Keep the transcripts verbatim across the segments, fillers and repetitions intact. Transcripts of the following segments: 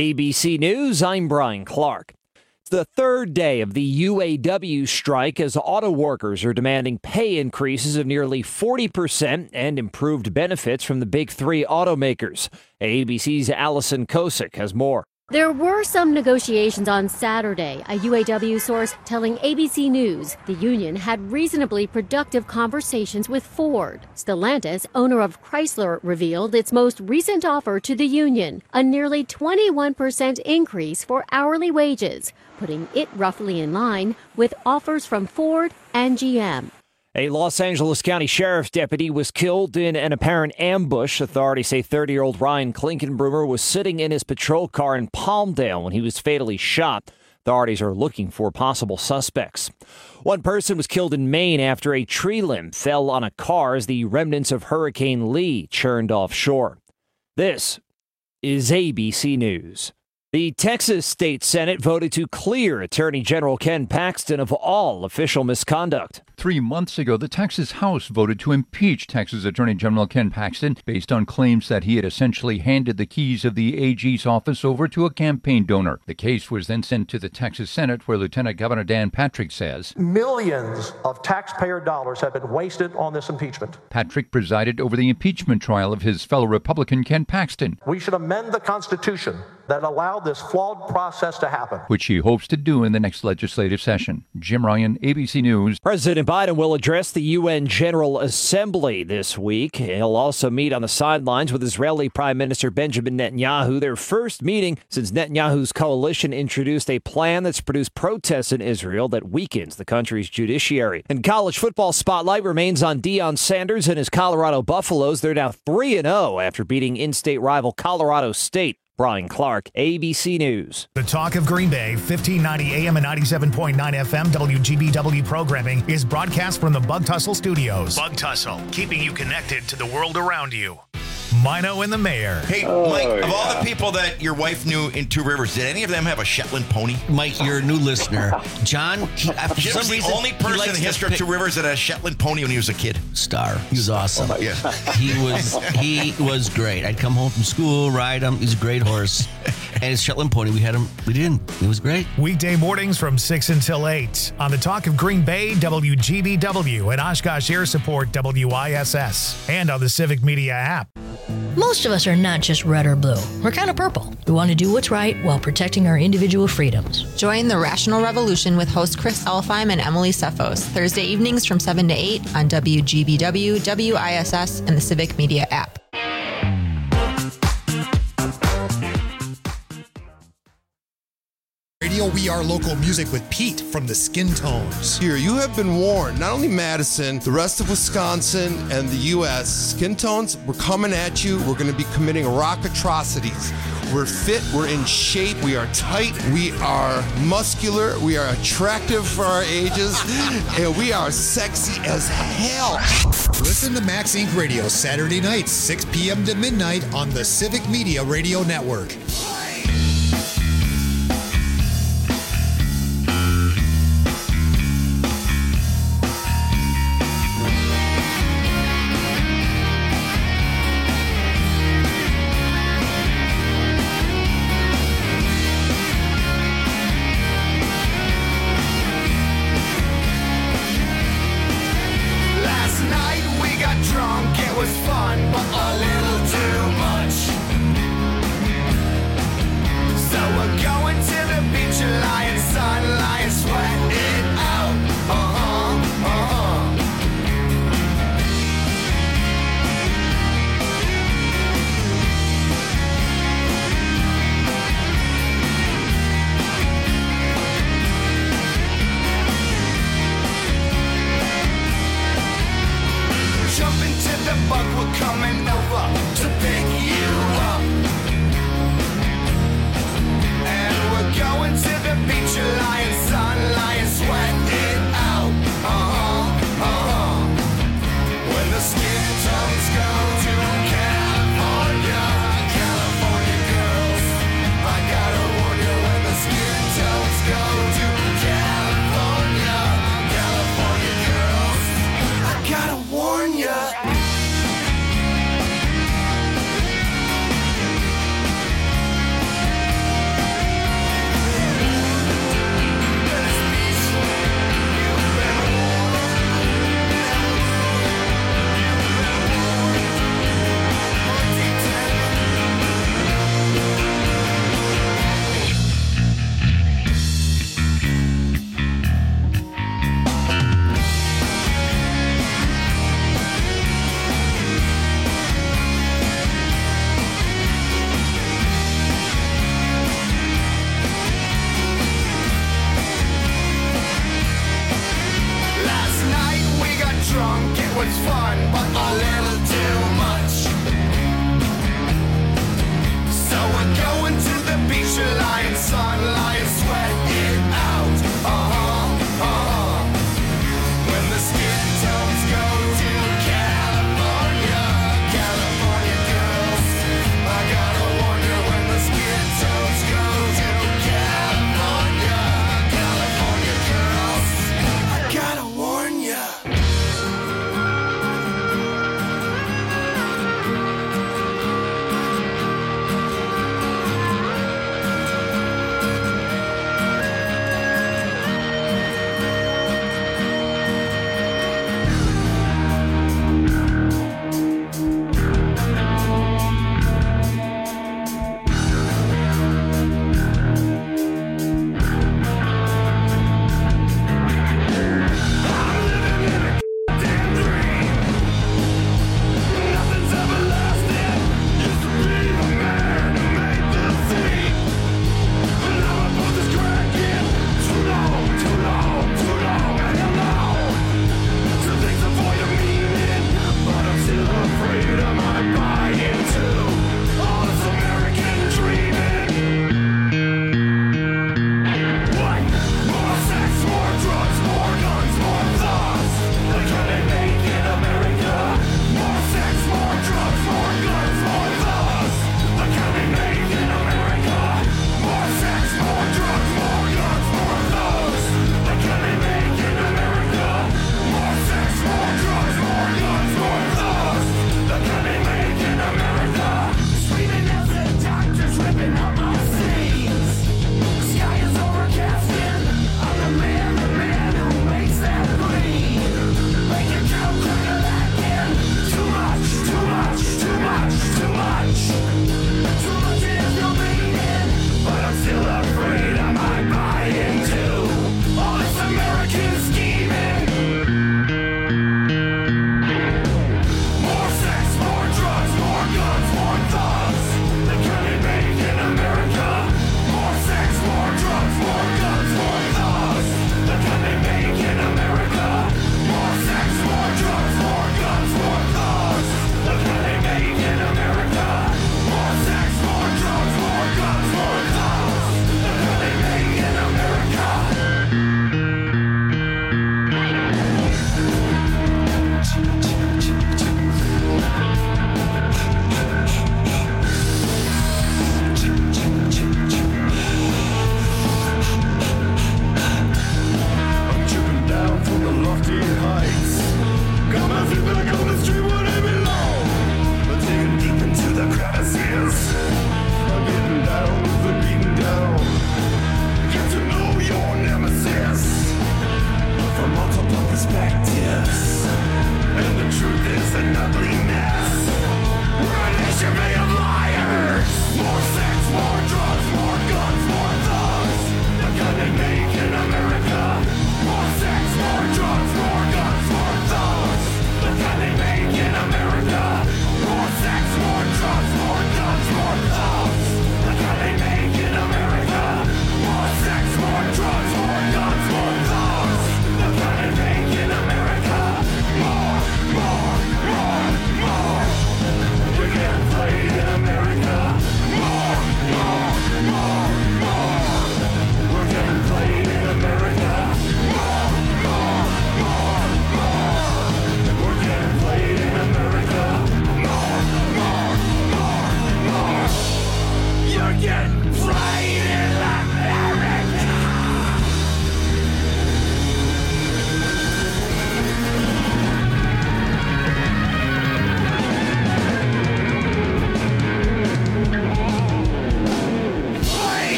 A B C News, I'm Brian Clark. It's the third day of the U A W strike as auto workers are demanding pay increases of nearly forty percent and improved benefits from the big three automakers. A B C's Allison Kosick has more. There were some negotiations on Saturday, a U A W source telling A B C News the union had reasonably productive conversations with Ford. Stellantis, owner of Chrysler, revealed its most recent offer to the union, a nearly twenty-one percent increase for hourly wages, putting it roughly in line with offers from Ford and G M. A Los Angeles County Sheriff's deputy was killed in an apparent ambush. Authorities say thirty-year-old Ryan Klinkenbrummer was sitting in his patrol car in Palmdale when he was fatally shot. Authorities are looking for possible suspects. One person was killed in Maine after a tree limb fell on a car as the remnants of Hurricane Lee churned offshore. This is A B C News. The Texas State Senate voted to clear Attorney General Ken Paxton of all official misconduct. Three months ago, the Texas House voted to impeach Texas Attorney General Ken Paxton based on claims that he had essentially handed the keys of the A G's office over to a campaign donor. The case was then sent to the Texas Senate, where Lieutenant Governor Dan Patrick says millions of taxpayer dollars have been wasted on this impeachment. Patrick presided over the impeachment trial of his fellow Republican Ken Paxton. We should amend the Constitution that allowed this flawed process to happen, which he hopes to do in the next legislative session. Jim Ryan, A B C News. President Biden will address the U N General Assembly this week. He'll also meet on the sidelines with Israeli Prime Minister Benjamin Netanyahu, their first meeting since Netanyahu's coalition introduced a plan that's produced protests in Israel that weakens the country's judiciary. And college football spotlight remains on Deion Sanders and his Colorado Buffaloes. They're now three and oh after beating in-state rival Colorado State. Brian Clark, A B C News. The Talk of Green Bay, fifteen ninety A M and ninety-seven point nine F M W G B W programming is broadcast from the Bug Tussle Studios. Bug Tussle, keeping you connected to the world around you. Mino and the Mayor. Hey, oh, Mike, of yeah. all the people that your wife knew in Two Rivers, did any of them have a Shetland pony? Mike, you're a new listener. John, he, for Jim's some the reason, only person in the history of Two Rivers that had a Shetland pony when he was a kid. Star. He was awesome. Oh, yeah. He was he was great. I'd come home from school, ride him. He's a great horse. And his Shetland pony, we had him, we did. It was great. Weekday mornings from six until eight on the Talk of Green Bay, W G B W, and Oshkosh Air Support, W I S S, and on the Civic Media app. Most of us are not just red or blue. We're kind of purple. We want to do what's right while protecting our individual freedoms. Join the Rational Revolution with host Chris Elfheim and Emily Cephos, Thursday evenings from seven to eight on W G B W, W I S S, and the Civic Media app. Radio We Are Local Music with Pete from the Skin Tones. Here, you have been warned. Not only Madison, the rest of Wisconsin and the U S Skin Tones, we're coming at you. We're going to be committing rock atrocities. We're fit. We're in shape. We are tight. We are muscular. We are attractive for our ages. And we are sexy as hell. Listen to Max Incorporated. Radio Saturday nights, six p.m. to midnight on the Civic Media Radio Network.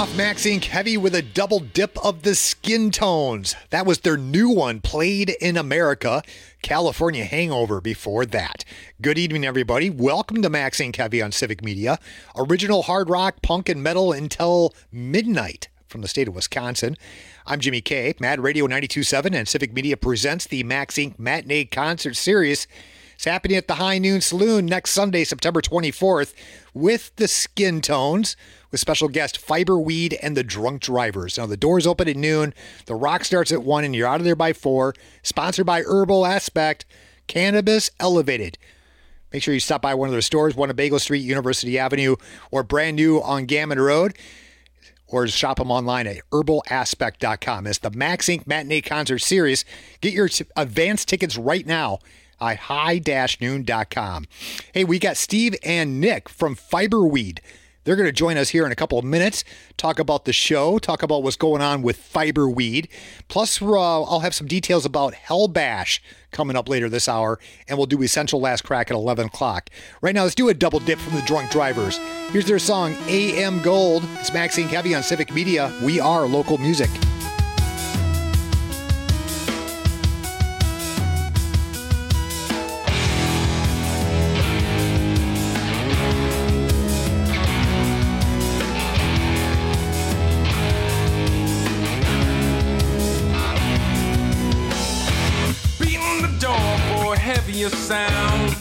off Max Incorporated Heavy with a double dip of the Skin Tones. That was their new one, Played in America. California Hangover before that. Good evening, everybody. Welcome to Max Incorporated Heavy on Civic Media. Original hard rock, punk, and metal until midnight from the state of Wisconsin. I'm Jimmy K. Mad Radio ninety-two point seven and Civic Media presents the Max Incorporated Matinee Concert Series. It's happening at the High Noon Saloon next Sunday, September twenty-fourth, with the Skin Tones, with special guest Fiberweed and the Drunk Drivers. Now, the doors open at noon, the rock starts at one, and you're out of there by four. Sponsored by Herbal Aspect, Cannabis Elevated. Make sure you stop by one of their stores, one on Bagel Street, University Avenue, or brand new on Gammon Road, or shop them online at herbal aspect dot com. It's the Max Incorporated Matinee Concert Series. Get your t- advance tickets right now at high dash noon dot com. Hey, we got Steve and Nick from Fiberweed. They're going to join us here in a couple of minutes, talk about the show, talk about what's going on with Fiberweed. Plus, uh, I'll have some details about Hell Bash coming up later this hour, and we'll do Essential Last Crack at eleven o'clock. Right now, let's do a double dip from the Drunk Drivers. Here's their song, A M Gold. It's Max Incorporated Heavy on Civic Media. We are local music. Heavier sound,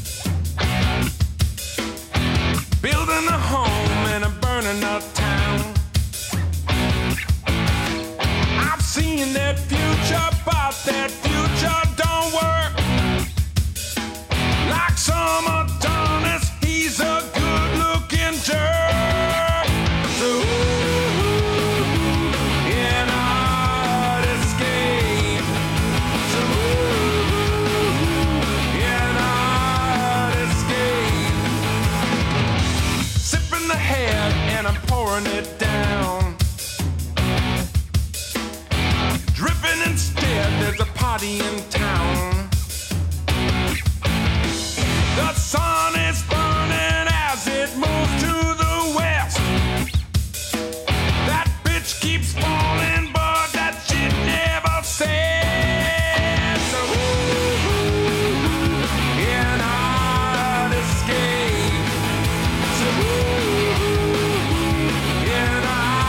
building a home in a burning out town. I've seen that future, but that future don't work. Like some Adonis, he's a good-looking jerk. So ooh, and I'd escape. So and I'm pouring it down, dripping instead. There's a party in town. The sun is burning as it moves to the west. That bitch keeps falling, but that shit never says. So ooh, and I'd escape. So ooh,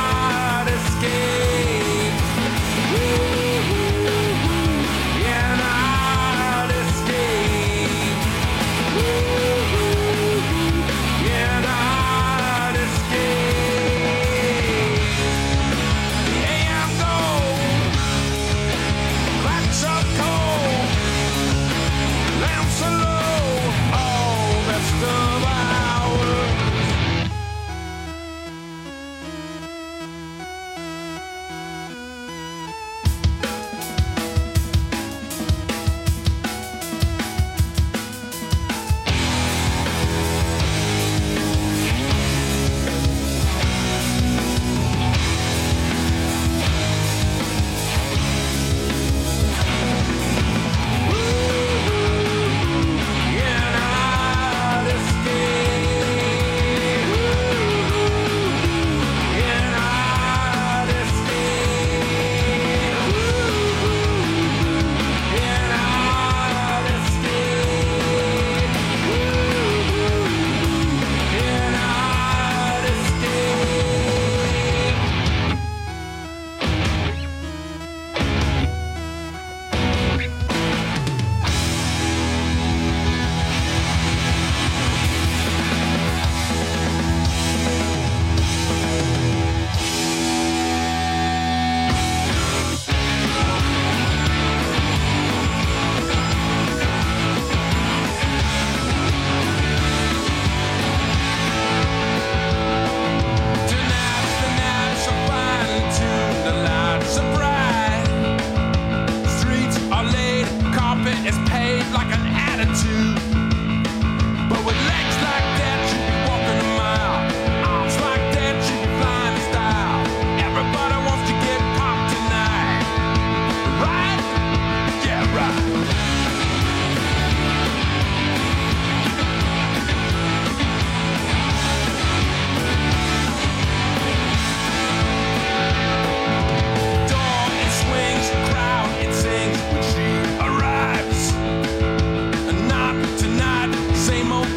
and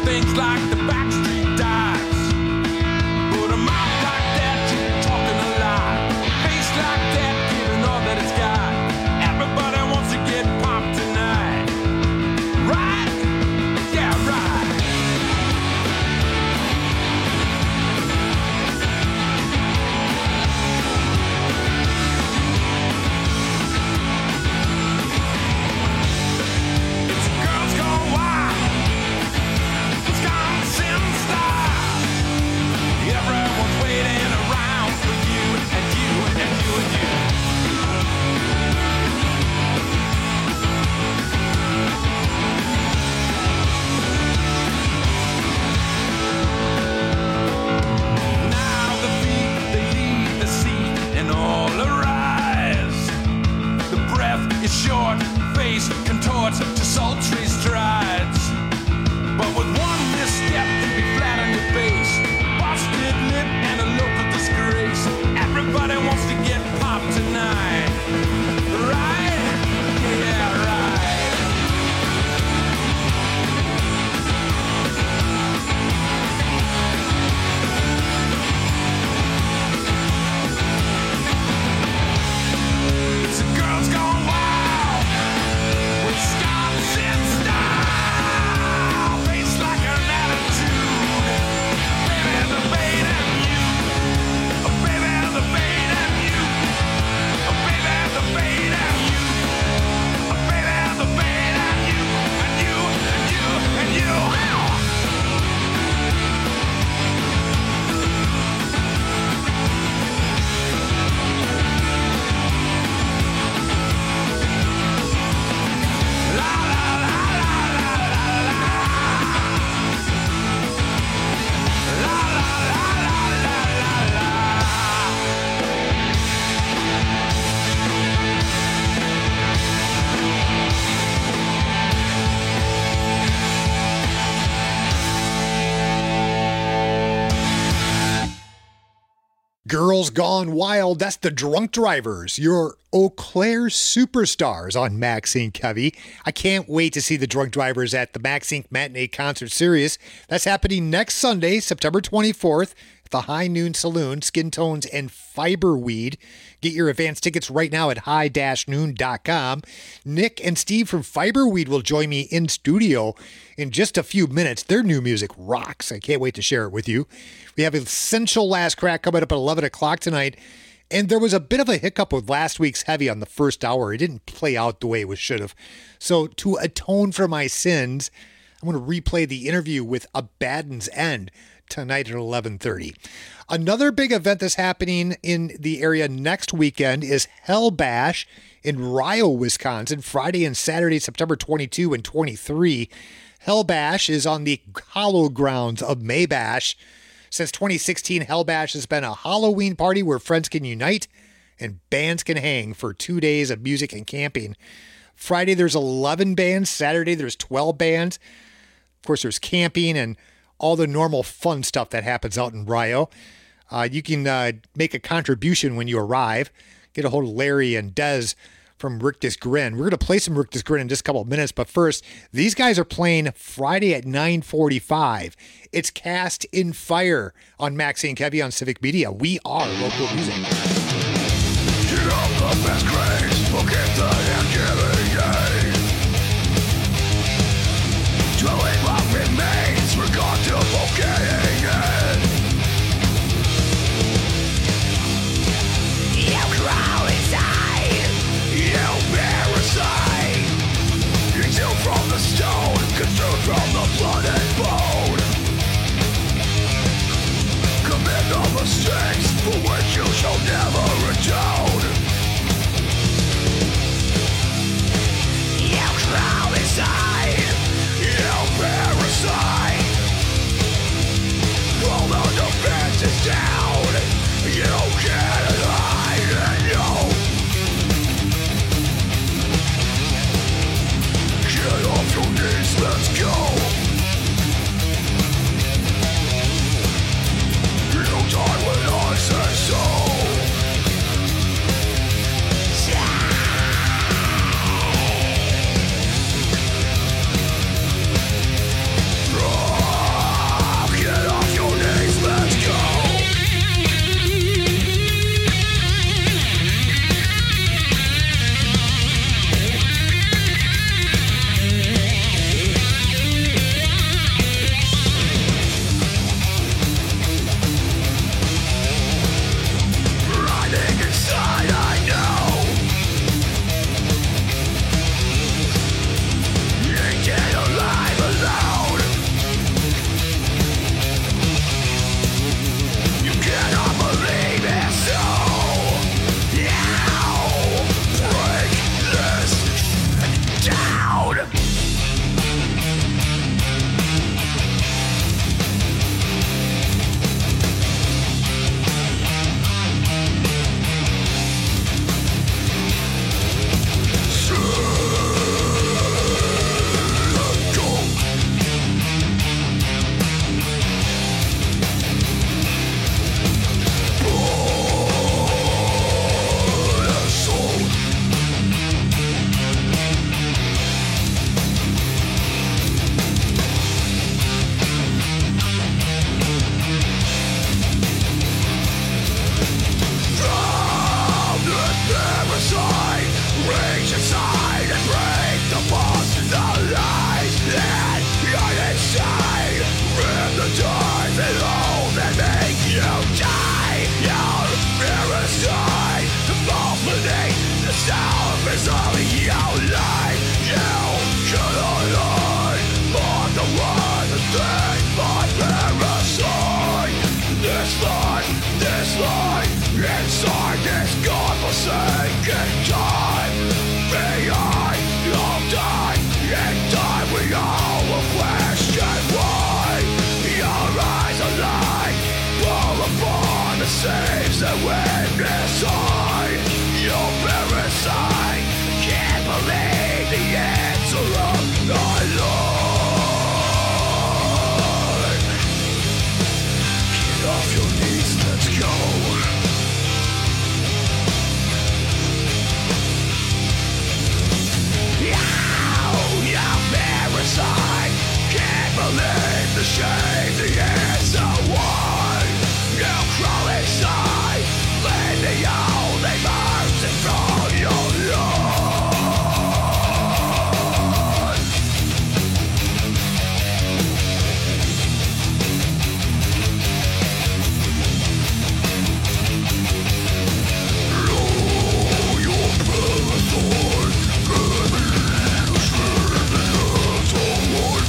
things like the Backstreet Dives. But a mouth like that, you talking a lot. Face like that, giving all that it's got. Everybody wants to get popped tonight. Right? Yeah, right. It's girls gone wild. Wisconsin style. Everyone's waiting around for you and you and you and you. Now the feet, they leave the seat and all arise. The breath is short, face contorts to sultry strides. But with one misstep, you'll be flat on your face. Busted lip and a local disgrace. Everybody wants to get popped tonight. Right? Yeah, right. It's a girls gone wild. Wisconsin style. Face like an attitude. Baby, the bait and you. Oh, baby, the bait and you. Oh, baby, the bait and you. Oh, baby, the bait and you. And you, and you, and you. La la la la la la la. La la la la la la la. Girls Gone Wild, that's the Drunk Drivers, your Eau Claire superstars on Maxine Kevy. I can't wait to see the Drunk Drivers at the Max Incorporated. Matinee Concert Series. That's happening next Sunday, September twenty-fourth, at the High Noon Saloon, Skin Tones and Fiberweed. Get your advance tickets right now at high dash noon dot com. Nick and Steve from Fiberweed will join me in studio in just a few minutes. Their new music rocks. I can't wait to share it with you. We have Essential Last Crack coming up at eleven o'clock tonight. And there was a bit of a hiccup with last week's Heavy on the first hour. It didn't play out the way it should have. So to atone for my sins, I'm going to replay the interview with Abaddon's End tonight at eleven thirty. Another big event that's happening in the area next weekend is Hell Bash in Rio, Wisconsin, Friday and Saturday, September twenty-second and twenty-third. Hell Bash is on the hollow grounds of Maybash. Since twenty sixteen, Hell Bash has been a Halloween party where friends can unite and bands can hang for two days of music and camping. Friday, there's eleven bands. Saturday, there's twelve bands. Of course, there's camping and all the normal fun stuff that happens out in Rio. Uh, you can uh, make a contribution when you arrive. Get a hold of Larry and Dez from Rictus Grin. We're going to play some Rictus Grin in just a couple of minutes, but first, these guys are playing Friday at nine forty-five. It's Cast in Fire on Maxine Kevy on Civic Media. We are local music. Get up the best grades, forget the hand-giving aid. Dwelling what remains, regard to forgetting it. You crawl inside, you parasite. Exhaled from the stone, consumed from the blood and bone. Commit the mistakes for which you shall never atone. You crawl inside, you parasite. inside this godforsaken time. Behind all time, in time we all will question why. Your eyes are light, fall upon the saves that witness eye. Your parasite can't believe the answer of my Lord. Get off your knees, let's go. Parasite, can't believe the shame, the answer why. You crawl inside, let the only mercy from your Lord. Oh, your parasite, can't believe the shame, the answer why.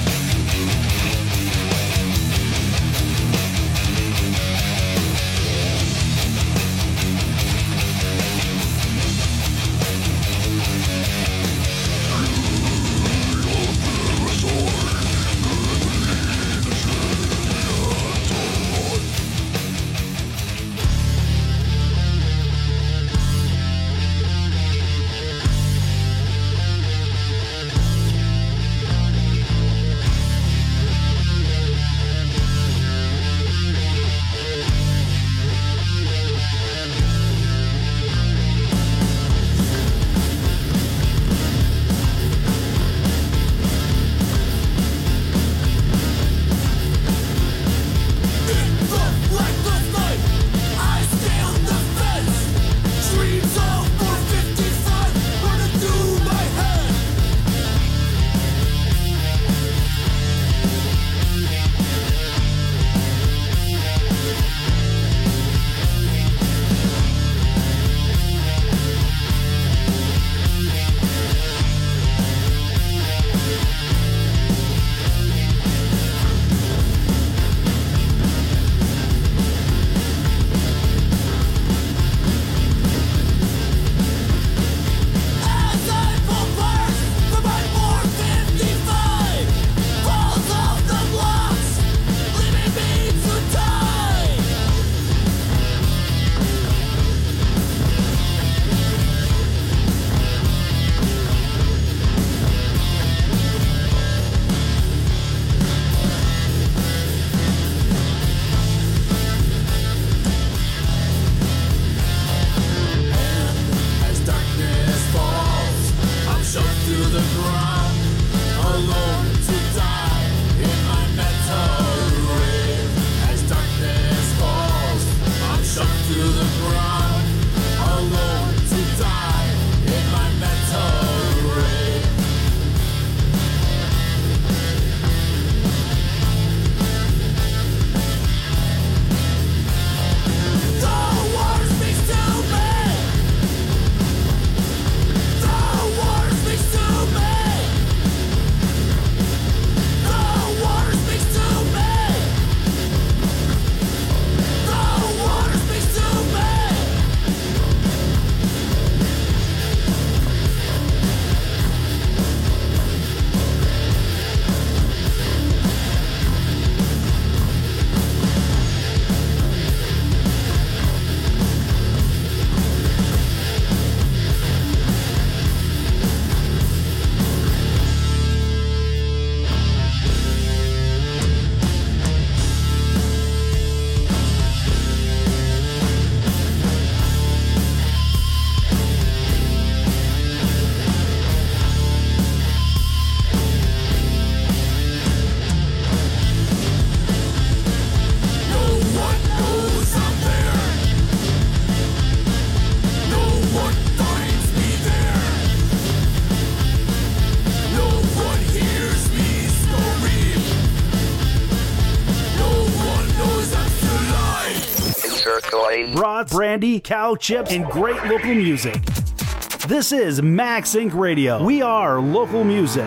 Broad, brandy, cow chips, and great local music. This is Max Incorporated. Radio. We are local music.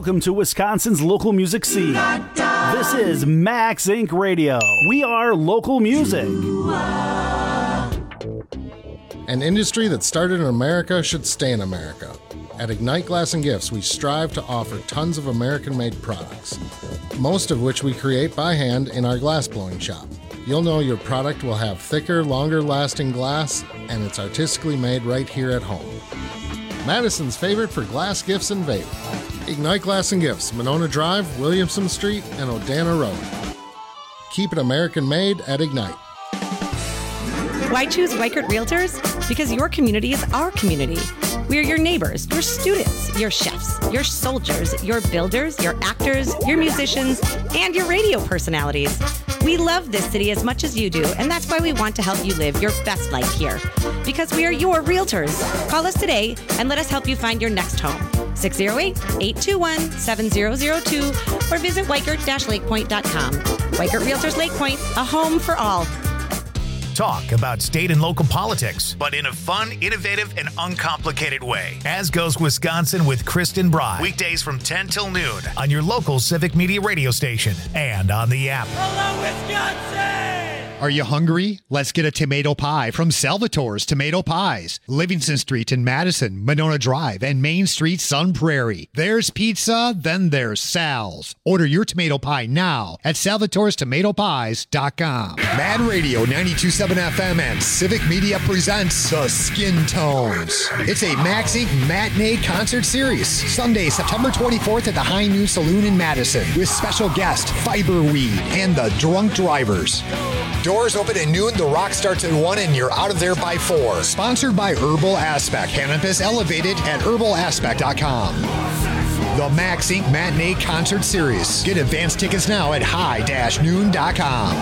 Welcome to Wisconsin's local music scene. This is Max Incorporated. Radio. We are local music. An industry that started in America should stay in America. At Ignite Glass and Gifts, we strive to offer tons of American-made products, most of which we create by hand in our glass blowing shop. You'll know your product will have thicker, longer-lasting glass, and it's artistically made right here at home. Madison's favorite for glass gifts and vape. Ignite Glass and Gifts, Monona Drive, Williamson Street, and Odana Road. Keep it American-made at Ignite. Why choose Weichert Realtors? Because your community is our community. We are your neighbors, your students, your chefs, your soldiers, your builders, your actors, your musicians, and your radio personalities. We love this city as much as you do, and that's why we want to help you live your best life here. Because we are your realtors. Call us today and let us help you find your next home. six oh eight, eight two one, seven oh oh two or visit weichert dash lake point dot com. Weichert Realtors Lake Point, a home for all. Talk about state and local politics, but in a fun, innovative, and uncomplicated way. As Goes Wisconsin with Kristen Bry. Weekdays from ten till noon on your local Civic Media radio station and on the app. Hello, Wisconsin! Are you hungry? Let's get a tomato pie from Salvatore's Tomato Pies. Livingston Street in Madison, Monona Drive, and Main Street, Sun Prairie. There's pizza, then there's Sal's. Order your tomato pie now at salvatores tomato pies dot com. Mad Radio ninety-two point seven F M and Civic Media presents The Skin Tones. It's a Max Incorporated matinee concert series. Sunday, September twenty-fourth at the High Noon Saloon in Madison with special guest Fiberweed and the Drunk Drivers. Doors open at noon, the rock starts at one, and you're out of there by four. Sponsored by Herbal Aspect. Cannabis elevated at herbal aspect dot com. The Max Incorporated Matinee Concert Series. Get advance tickets now at high dash noon dot com.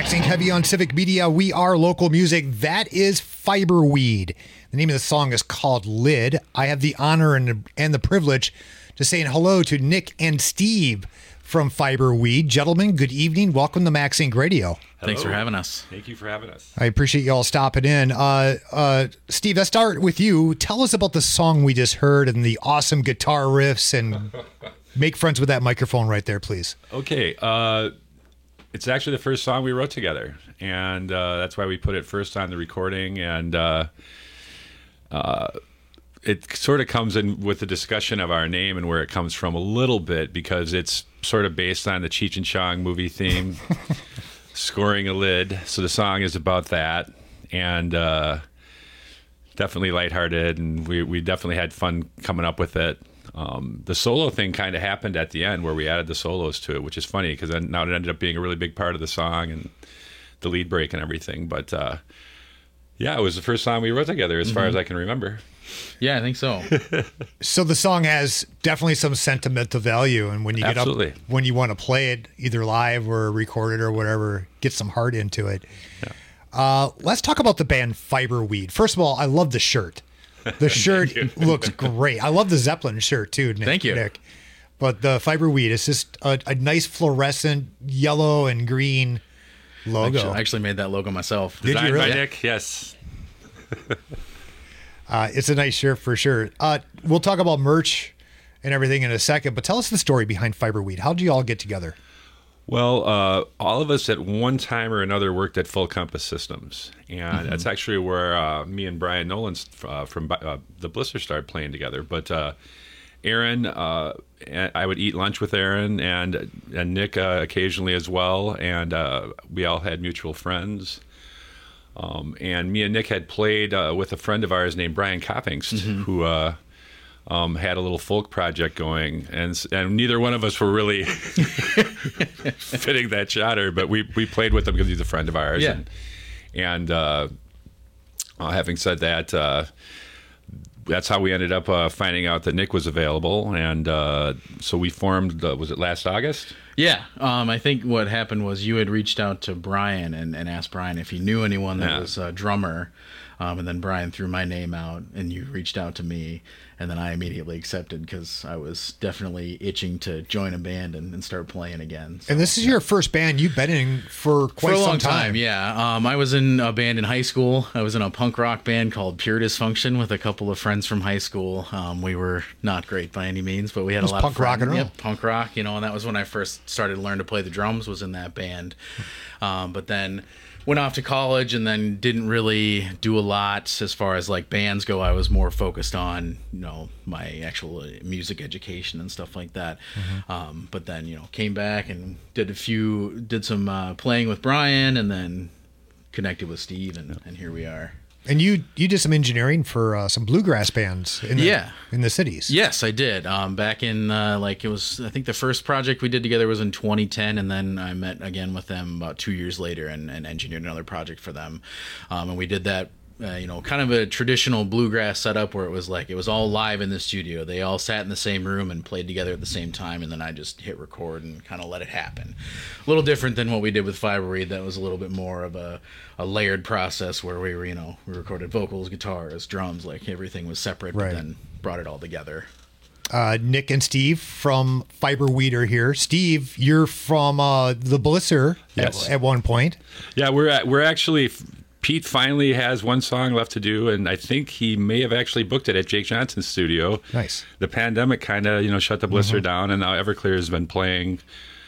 Maxing Heavy on Civic Media. We are local music. That is Fiberweed. The name of the song is called Lid. I have the honor and, and the privilege to saying hello to Nick and Steve from Fiberweed. Gentlemen, good evening. Welcome to Maxing Radio. Hello. Thanks for having us. Thank you for having us. I appreciate you all stopping in. Uh, uh, Steve, let's start with you. Tell us about the song we just heard and the awesome guitar riffs, and make friends with that microphone right there, please. Okay. Uh, it's actually the first song we wrote together, and uh, that's why we put it first on the recording. And uh, uh, it sort of comes in with the discussion of our name and where it comes from a little bit, because it's sort of based on the Cheech and Chong movie theme, Scoring a Lid. So the song is about that, and uh, definitely lighthearted, and we, we definitely had fun coming up with it. Um, the solo thing kind of happened at the end where we added the solos to it, which is funny because then now it ended up being a really big part of the song and the lead break and everything. But uh, yeah, it was the first song we wrote together as mm-hmm. far as I can remember. Yeah, I think so. So the song has definitely some sentimental value, and when you get Absolutely. up, when you want to play it either live or recorded or whatever, get some heart into it. Yeah. Uh, let's talk about the band Fiberweed. First of all, I love the shirt. The shirt looks great. I love the Zeppelin shirt too, Nick. Thank you. Nick. But the Fiberweed is just a, a nice fluorescent yellow and green logo. Actually, I actually made that logo myself. Did Designed you really? by Nick, yes. uh, it's a nice shirt for sure. Uh, we'll talk about merch and everything in a second, but tell us the story behind Fiberweed. How did you all get together? Well, uh, all of us at one time or another worked at Full Compass Systems, and mm-hmm. that's actually where uh, me and Brian Nolan uh, from uh, the Blister started playing together. But uh, Aaron, uh, I would eat lunch with Aaron, and and Nick uh, occasionally as well, and uh, we all had mutual friends. Um, and me and Nick had played uh, with a friend of ours named Brian Coppingst, mm-hmm. who uh, um, had a little folk project going, and and neither one of us were really fitting that chatter, but we, we played with him because he's a friend of ours. Yeah. And, and uh, uh, having said that, uh, that's how we ended up uh, finding out that Nick was available, and uh, so we formed. Uh, was it last August? Yeah, um, I think what happened was you had reached out to Brian and, and asked Brian if he knew anyone that yeah. was a drummer, um, and then Brian threw my name out, and you reached out to me, and then I immediately accepted because I was definitely itching to join a band and, and start playing again. So, and this is your first band you've been in for quite for a long some time. time. Yeah, um, I was in a band in high school. I was in a punk rock band called Pure Dysfunction with a couple of friends from high school. Um, we were not great by any means, but we had a lot punk of fun. rock and roll. Yeah, punk rock, you know, and that was when I first started to learn to play the drums. Was in that band, um, but then went off to college and then didn't really do a lot as far as like bands go. I was more focused on, you know, my actual music education and stuff like that. Mm-hmm. Um, but then, you know, came back and did a few, did some uh, playing with Brian, and then connected with Steve, and, and here we are. And you you did some engineering for uh, some bluegrass bands in the, yeah. in the cities. Yes, I did. Um, back in, uh, like, it was, I think the first project we did together was in twenty ten, and then I met again with them about two years later and, and engineered another project for them. Um, and we did that, uh, you know, kind of a traditional bluegrass setup where it was like, it was all live in the studio. They all sat in the same room and played together at the same time, and then I just hit record and kind of let it happen. A little different than what we did with Fiberweed. That was a little bit more of a a layered process where we were, you know, we recorded vocals, guitars, drums, like everything was separate, right. but then brought it all together. Uh, Nick and Steve from Fiberweed are here. Steve, you're from uh, the Blister yes. at, at one point. Yeah, we're at, we're actually, Pete finally has one song left to do, and I think he may have actually booked it at Jake Johnson's studio. Nice. The pandemic kind of, you know, shut the Blister mm-hmm. down, and now Everclear has been playing.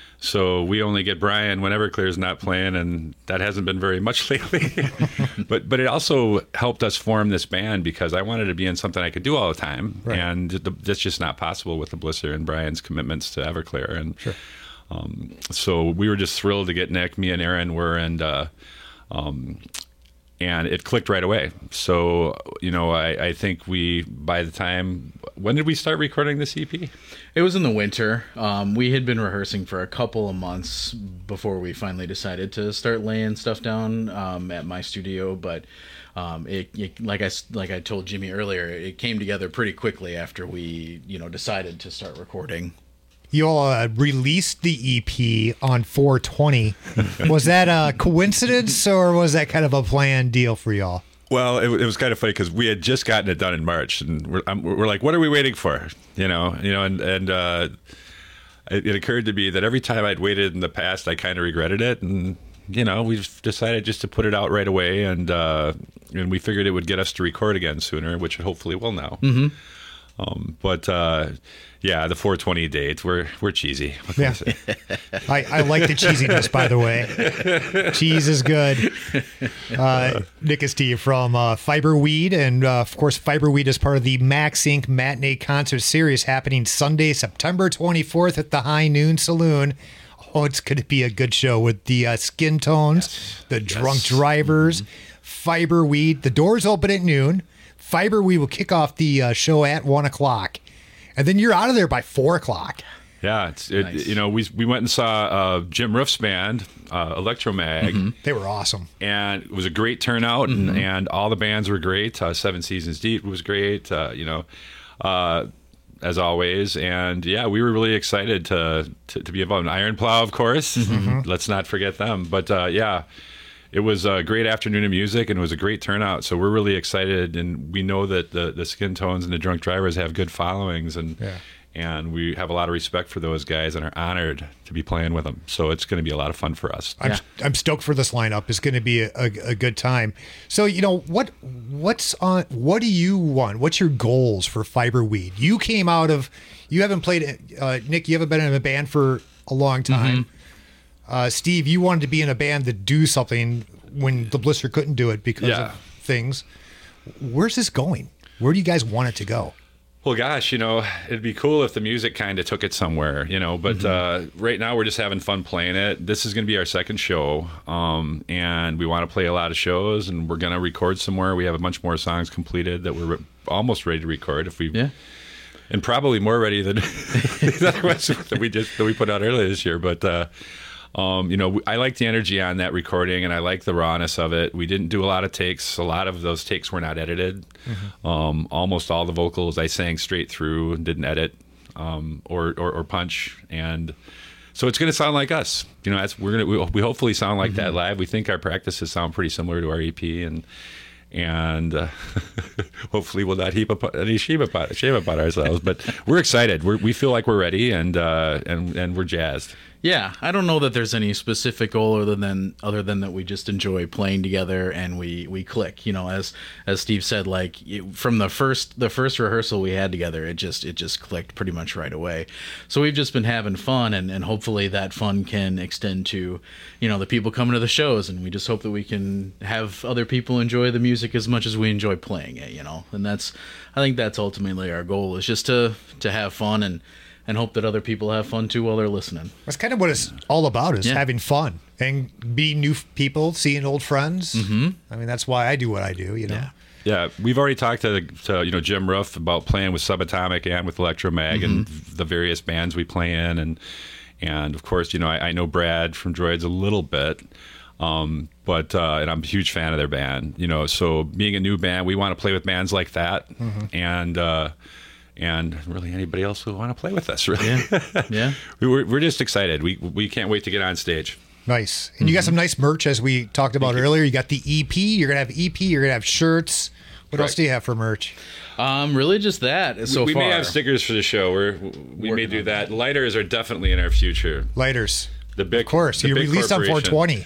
So we only get Brian when Everclear's not playing, and that hasn't been very much lately. but but it also helped us form this band because I wanted to be in something I could do all the time, right. and the, that's just not possible with the Blister and Brian's commitments to Everclear. And sure. um, so we were just thrilled to get Nick. Me and Aaron were, and uh, um, and it clicked right away. So, you know, I, I think we, by the time, when did we start recording this E P? It was in the winter. Um, we had been rehearsing for a couple of months before we finally decided to start laying stuff down um, at my studio. But um, it, it, like I like I told Jimmy earlier, it came together pretty quickly after we, you know, decided to start recording. You all uh, released the E P on four twenty. Was that a coincidence, or was that kind of a planned deal for y'all? Well, it, it was kind of funny because we had just gotten it done in March, and we're, I'm, we're like, "What are we waiting for?" You know, you know, and and uh, it, it occurred to me that every time I'd waited in the past, I kind of regretted it, and you know, we decided just to put it out right away, and uh, and we figured it would get us to record again sooner, which it hopefully will now. Mm-hmm. Um, but uh, yeah, the four twenty date, we're we're cheesy. What can Yeah. I say? I, I like the cheesiness, by the way. Cheese is good. Uh, Nick is Steve from uh, Fiberweed. And, uh, of course, Fiberweed is part of the Max Incorporated. Matinee Concert Series happening Sunday, September twenty-fourth at the High Noon Saloon. Oh, it's going to be a good show with the uh, Skin Tones, yes. the Drunk Yes. Drivers, Mm-hmm. Fiberweed. The doors open at noon. Fiberweed will kick off the uh, show at one o'clock. And then you're out of there by four o'clock. Yeah, it's it, nice. You know, we we went and saw uh, Jim Ruff's band, uh, Electromag. Mm-hmm. They were awesome, and it was a great turnout, mm-hmm. and, and all the bands were great. Uh, Seven Seasons Deep was great, uh, you know, uh, as always. And yeah, we were really excited to to, to be involved. in Iron Plow, of course. Mm-hmm. Let's not forget them. But uh, yeah. It was a great afternoon of music, and it was a great turnout. So we're really excited, and we know that the, the Skin Tones and the Drunk Drivers have good followings, and yeah. and we have a lot of respect for those guys, and are honored to be playing with them. So it's going to be a lot of fun for us. I'm, yeah. I'm stoked for this lineup. It's going to be a, a, a good time. So you know what what's on? What do you want? What's your goals for Fiberweed? You came out of you haven't played uh, Nick. You haven't been in a band for a long time. Mm-hmm. Uh, Steve, you wanted to be in a band that do something when the Blister couldn't do it because yeah. of things. Where's this going? Where do you guys want it to go? Well, gosh, you know, it'd be cool if the music kind of took it somewhere, you know, but mm-hmm. uh, right now we're just having fun playing it. This is going to be our second show, um, and we want to play a lot of shows, and we're going to record somewhere. We have a bunch more songs completed that we're re- almost ready to record if we... Yeah. And probably more ready than the other ones that we just that we put out earlier this year, but... Uh, Um, you know, I like the energy on that recording, and I like the rawness of it. We didn't do a lot of takes. A lot of those takes were not edited. Mm-hmm. Um, almost all the vocals I sang straight through and didn't edit um, or, or or punch. And so it's going to sound like us. You know, that's we're gonna we, we hopefully sound like mm-hmm. that live. We think our practices sound pretty similar to our E P, and and uh, hopefully we'll not heap up any shame about shame about ourselves. But we're excited. We're, we feel like we're ready, and uh, and and we're jazzed. Yeah, I don't know that there's any specific goal other than other than that we just enjoy playing together and we, we click. You know, as as Steve said, like it, from the first the first rehearsal we had together, it just it just clicked pretty much right away. So we've just been having fun, and, and hopefully that fun can extend to, you know, the people coming to the shows, and we just hope that we can have other people enjoy the music as much as we enjoy playing it. You know, and that's I think that's ultimately our goal, is just to to have fun and. And hope that other people have fun too while they're listening. That's kind of what it's all about, is yeah. having fun and meeting new people, seeing old friends. Mm-hmm. I mean, that's why I do what I do, you know. Yeah, yeah. We've already talked to, to you know Jim Ruff about playing with Subatomic and with Electromag, mm-hmm. and the various bands we play in, and and of course, you know, I, I know Brad from Droids a little bit. Um, but uh, and I'm a huge fan of their band, you know. So being a new band, we want to play with bands like that, mm-hmm. and. Uh, And really, anybody else who want to play with us, really? Yeah, yeah. we're we're just excited. We we can't wait to get on stage. Nice, and mm-hmm. you got some nice merch, as we talked about Thank earlier. You. you got the E P. You're gonna have E P. You're gonna have shirts. What Correct. else do you have for merch? Um, really, just that. So we, we far, may have stickers for the show. We're we Working may do that. that. Lighters are definitely in our future. Lighters. The big, of course, you released on four twenty.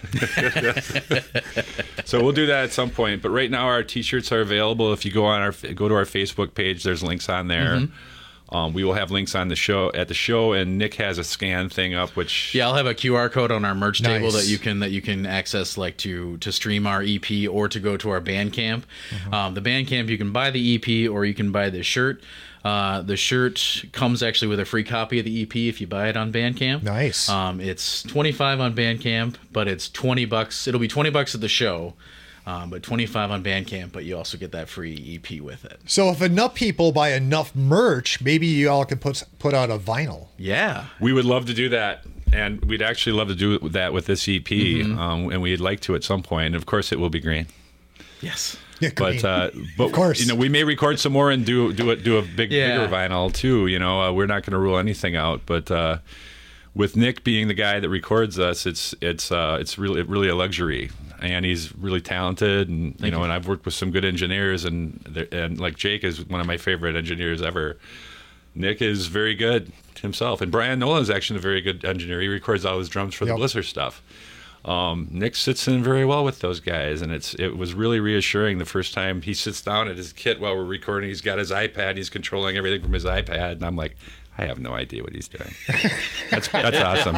So we'll do that at some point. But right now, our T-shirts are available. If you go on our go to our Facebook page, there's links on there. Mm-hmm. Um, we will have links on the show at the show, and Nick has a scan thing up. Which yeah, I'll have a Q R code on our merch nice. table that you can that you can access, like to to stream our E P or to go to our Bandcamp. Mm-hmm. Um, the Bandcamp, you can buy the E P or you can buy the shirt. Uh, the shirt comes actually with a free copy of the E P if you buy it on Bandcamp. Nice. Um, it's twenty-five on Bandcamp, but it's twenty bucks. It'll be twenty bucks at the show, um, but twenty-five on Bandcamp. But you also get that free E P with it. So if enough people buy enough merch, maybe you all can put put out a vinyl. Yeah, we would love to do that, and we'd actually love to do that with this E P, mm-hmm. um, and we'd like to at some point. And of course, it will be green. Yes. Yeah, but uh, but of course, you know, we may record some more and do do it do a big Yeah. bigger vinyl too. You know, uh, we're not going to rule anything out. But uh, with Nick being the guy that records us, it's it's uh, it's really really a luxury. And he's really talented, and you Thank know, you. and I've worked with some good engineers, and they're- and like Jake is one of my favorite engineers ever. Nick is very good himself, and Brian Nolan is actually a very good engineer. He records all his drums for Yep. the Blizzard stuff. Um, Nick sits in very well with those guys, and it's it was really reassuring the first time he sits down at his kit while we're recording. He's got his iPad, he's controlling everything from his iPad, and I'm like, I have no idea what he's doing. That's that's awesome.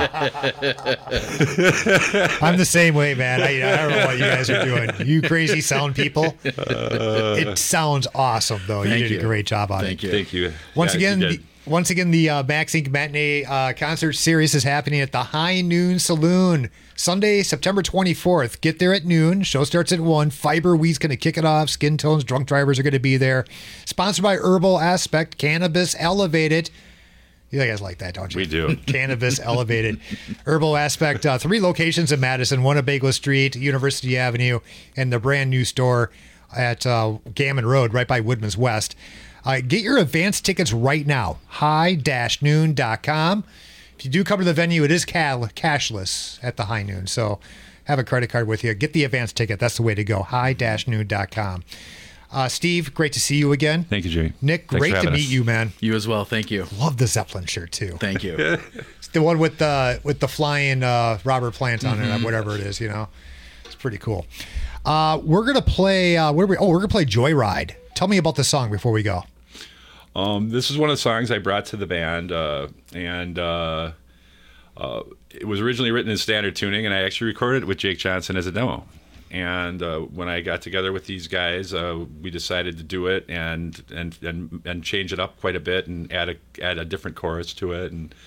I'm the same way, man. I, I don't know what you guys are doing. You crazy sound people. Uh, It sounds awesome, though. You Thank did you. a great job on Thank it. you. Thank you. Once Yeah, again, you the, did. once again, the uh, Max Inc Matinee uh, concert series is happening at the High Noon Saloon Sunday, September twenty-fourth. Get there at noon. Show starts at one. Fiber Weed's going to kick it off. Skin Tones, Drunk Drivers are going to be there. Sponsored by Herbal Aspect, Cannabis Elevated. You guys like that, don't you? We do. Cannabis Elevated. Herbal Aspect, uh, three locations in Madison, one at Bagel Street, University Avenue, and the brand new store at uh, Gammon Road, right by Woodman's West. Uh, get your advance tickets right now, high noon dot com. If you do come to the venue, it is ca- cashless at the High Noon, so have a credit card with you. Get the advance ticket. That's the way to go, high noon dot com. Uh, Steve, great to see you again. Thank you, Jimmy. Nick, Thanks great for to having meet us. you, man. You as well. Thank you. Love the Zeppelin shirt, too. Thank you. It's the one with the with the flying uh, Robert Plant on it, Mhm. whatever it is, you know. It's pretty cool. Uh, we're gonna play. Uh, where we? Oh, we're gonna play Joyride. Tell me about the song before we go. Um, this is one of the songs I brought to the band, uh, and uh, uh, it was originally written in standard tuning, and I actually recorded it with Jake Johnson as a demo. And uh, when I got together with these guys, uh, we decided to do it and, and and and change it up quite a bit and add a add a different chorus to it. And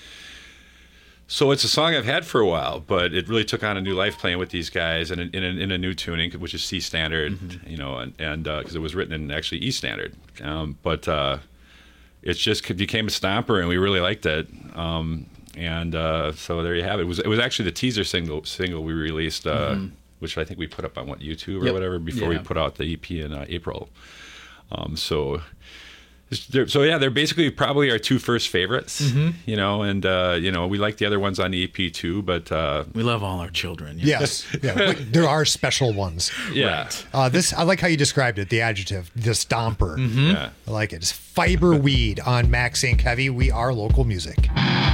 so it's a song I've had for a while, but it really took on a new life playing with these guys and in, in, a, in a new tuning, which is C standard, Mm-hmm. you know, and and because it was written in actually E standard, um, but uh, it's just became a stomper, and we really liked it. Um, and uh, so there you have it. It was it was actually the teaser single single we released. Uh, Mhm. Which I think we put up on what YouTube or Yep. whatever before Yeah. we put out the E P in uh, April. Um, so, they're- so yeah, they're basically probably our two first favorites, Mhm. you know, and uh, you know we like the other ones on the E P too, but uh, we love all our children. Yes, yeah, but there are special ones. Yeah. Right. Uh, this I like how you described it. The adjective, the stomper. Mhm. Yeah. I like it. It's Fiber Weed on Max Inc Heavy. We are local music.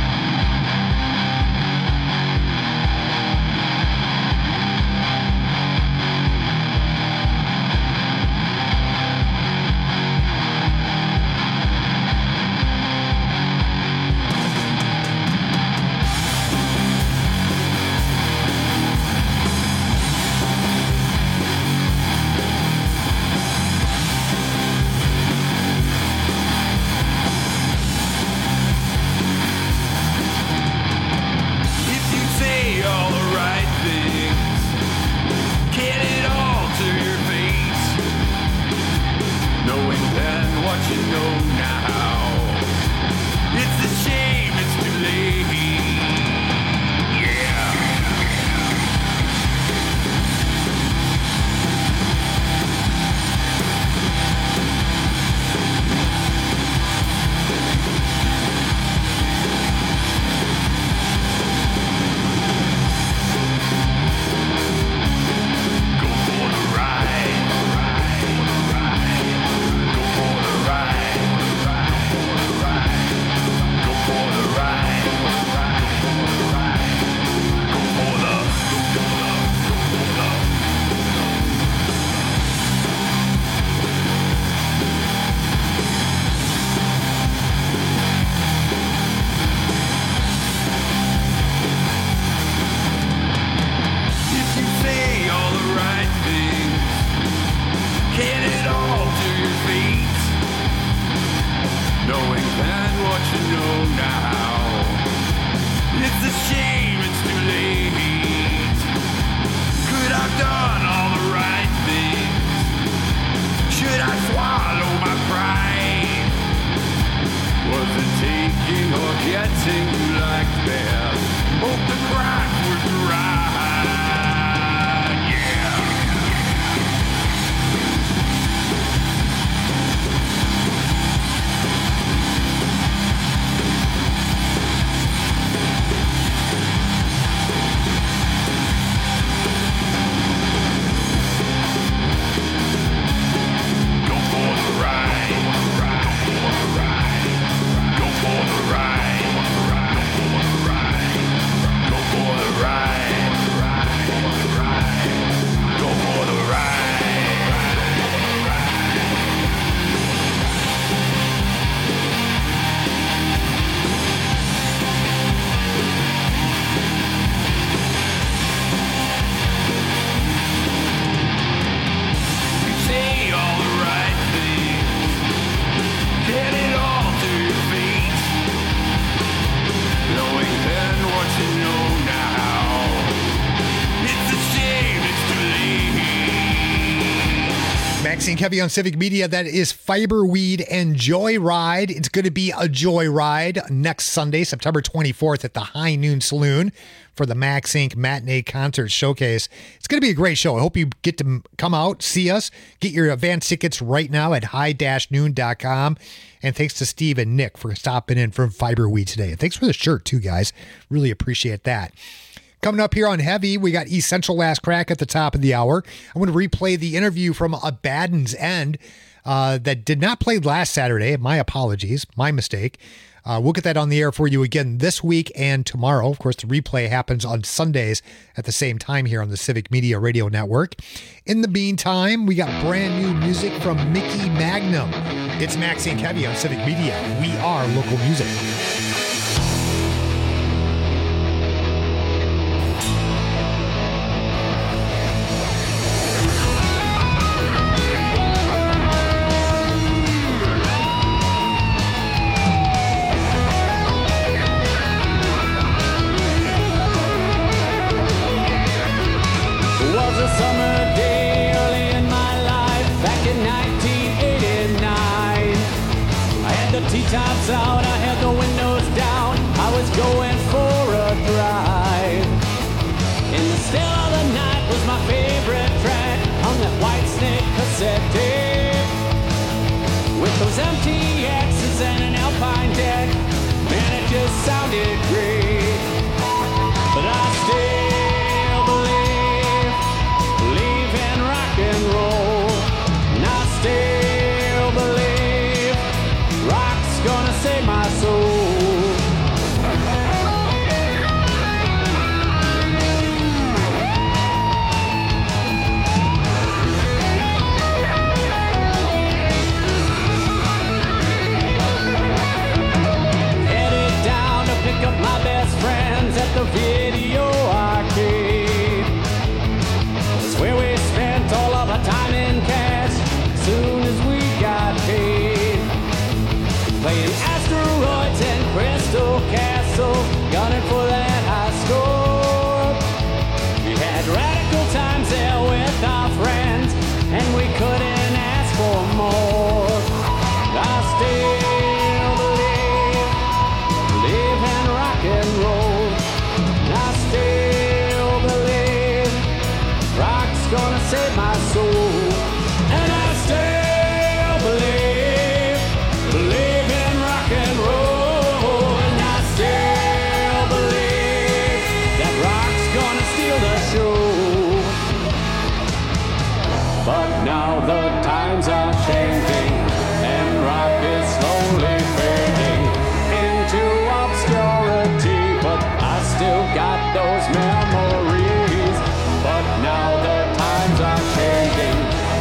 If you say all the right things, can it alter your fate? Knowing then what you know now, it's a shame it's too late. Yeah. Go for the ride. Go for the ride. Go for the ride. Go for the If you say all the right things, can it alter your fate? Knowing then what you know now, it's a shame it's too late. Could I've done all the right things? Should I swallow my pride? Was it taking or getting you like that? Hope the grind was right. Yeah. Maxine Kevy on Civic Media. That is Fiberweed and Joyride. It's going to be a joyride next Sunday, September twenty-fourth at the High Noon Saloon for the Max Incorporated. Matinee Concert Showcase. It's going to be a great show. I hope you get to come out, see us, get your advance tickets right now at high dash noon dot com. And thanks to Steve and Nick for stopping in from Fiberweed today. And thanks for the shirt too, guys. Really appreciate that. Coming up here on Heavy, we got Essential Last Crack at the top of the hour. I'm going to replay the interview from Abaddon's End uh, that did not play last Saturday. My apologies. My mistake. Uh, we'll get that on the air for you again this week and tomorrow. Of course, the replay happens on Sundays at the same time here on the Civic Media Radio Network. In the meantime, we got brand new music from Mickey Magnum. It's Maxine Kevy on Civic Media. We are local music. Tops out, I had the windows down, I was going for a drive. In the still of the night was my favorite track on that White Snake cassette tape. With those M T X's and an Alpine deck, man, it just sounded great. But I still believe, believe in rock and roll. And I still believe rock's gonna save my soul. Headed down to pick up my best friends at the video arcade. It's where we spent all of our time in cash soon as we got paid. Playing asteroids and Crystal Castle, gunning for that high score. We had radical times there with our friends, and we couldn't ask for more. I still believe, believe in rock and roll. And I still believe rock's gonna save my soul. And I still believe, believe in rock and roll. And I still believe that rock's gonna steal the show. But now the times are changing, and rock is slowly fading into obscurity. But I still got those memories. But now the times are changing,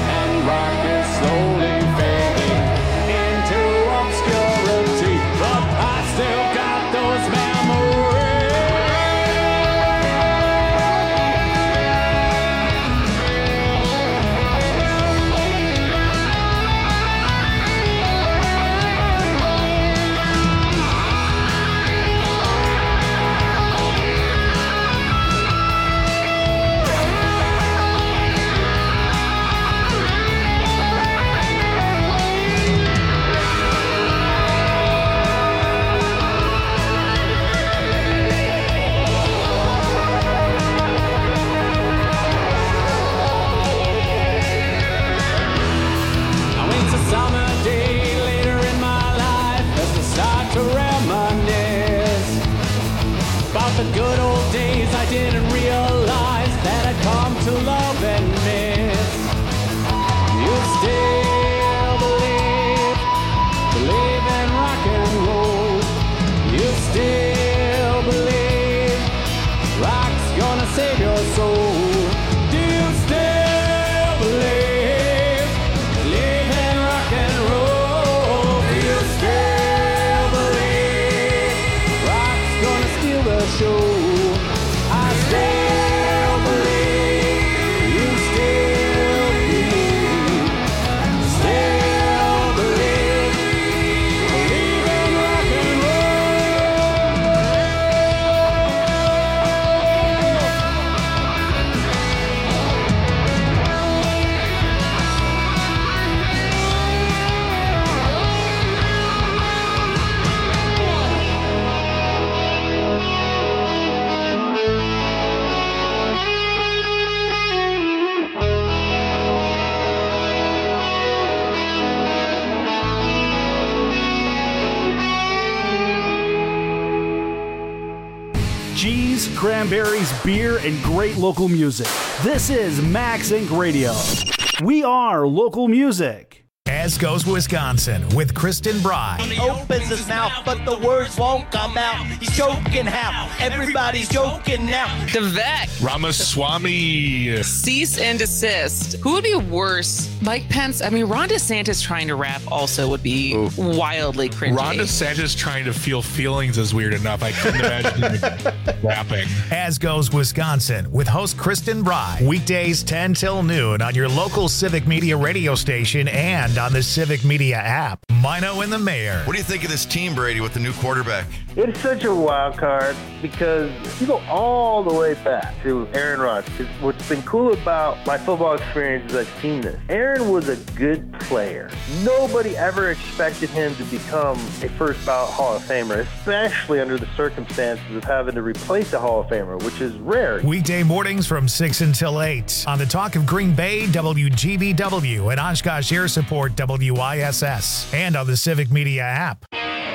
cranberries, beer, and great local music. This is Max Incorporated. Radio. We are local music. As Goes Wisconsin with Kristen Bry. He opens his mouth, but the words won't come out. He's joking how everybody's joking now. Devek. Ramaswamy. Cease and desist. Who would be worse? Mike Pence? I mean, Ron DeSantis trying to rap also would be Ooh. wildly cringy. Ron DeSantis trying to feel feelings is weird enough. I couldn't imagine him rapping. As Goes Wisconsin with host Kristen Bry. Weekdays ten till noon on your local Civic Media radio station and on the Civic Media app. Mino and the Mayor. What do you think of this team, Brady, with the new quarterback? It's such a wild card because you go all the way back to Aaron Rodgers. What's been cool about my football experience is I've seen this. Aaron was a good player. Nobody ever expected him to become a first ballot Hall of Famer, especially under the circumstances of having to replace a Hall of Famer, which is rare. Weekday mornings from six until eight on the Talk of Green Bay, W G B W, and Oshkosh Air Support, W I S S, and on the Civic Media app.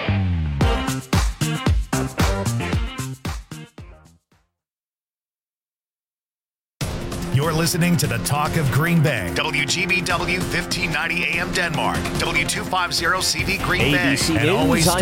You're listening to the Talk of Green Bay. W G B W fifteen ninety A M Denmark. W two fifty C V Green Bay. A B C and News. always